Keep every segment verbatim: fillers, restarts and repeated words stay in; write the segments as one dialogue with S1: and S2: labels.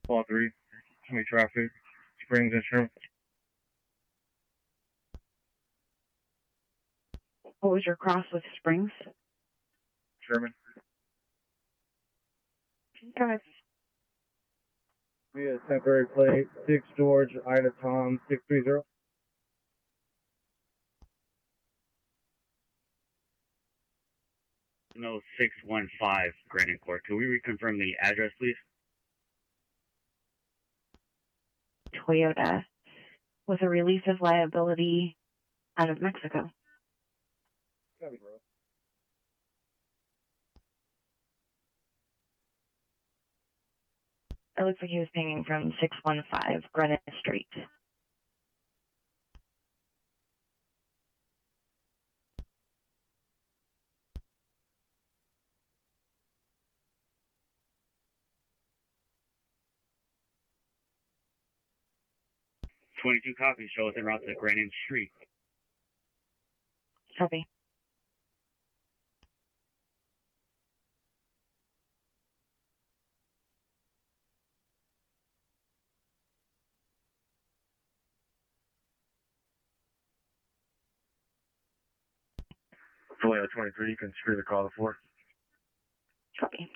S1: Fall three, heavy traffic, Springs and Sherman.
S2: What was your cross with Springs?
S1: Sherman.
S2: Go ahead.
S1: We have temporary plate, six George, Ida Tom, six three zero.
S3: No, six one five Granite Court. Can we reconfirm the address, please?
S2: Toyota with a release of liability out of Mexico.
S1: Copy, bro.
S2: It looks like he was pinging from six one five Greenwich Street.
S3: twenty-two copies show us en route to Granite Street.
S2: Copy.
S1: Toyota twenty-three, you can screw the call to four.
S2: Copy.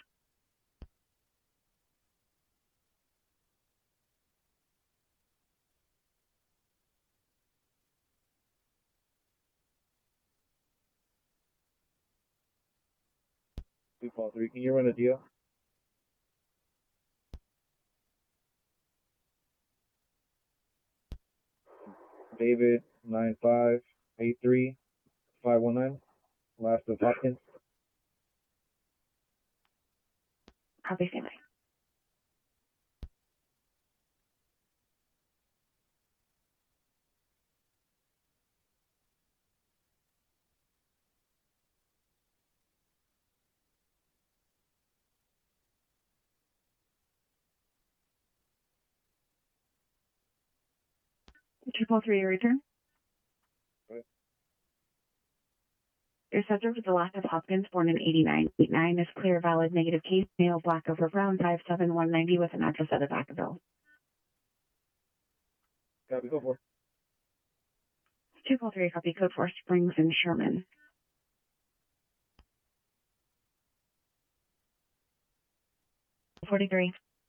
S1: Two call three, can you run a deal? David, nine five eight three five one nine, last of Hopkins.
S2: Copy, stand by. Triple three, your return.
S1: Right.
S2: Your subject with the last of Hopkins, born in eighty-nine. eighty-nine is clear, valid, negative case, male, black over brown, five seven one ninety with an address at the back of bill.
S1: Copy, go for it.
S2: two four three, copy, code four, Springs and Sherman. forty-three.